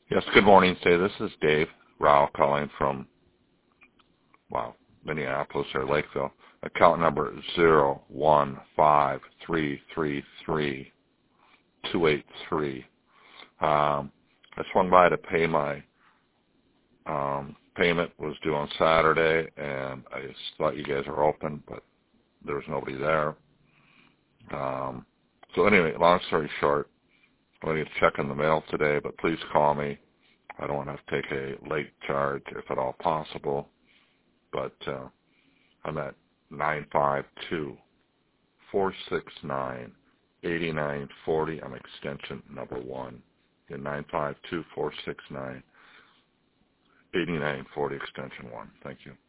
Yes, good morning, say this is Dave Rao calling from, Minneapolis or Lakeville. Account number 015333283. I swung by to pay my payment. Was due on Saturday, and I just thought you guys were open, but there was nobody there. So anyway, long story short, I'm going to check in the mail today, but please call me. I don't want to have to take a late charge if at all possible, but I'm at 952-469-8940. I'm extension number 1. In 952-469-8940 extension 1. Thank you.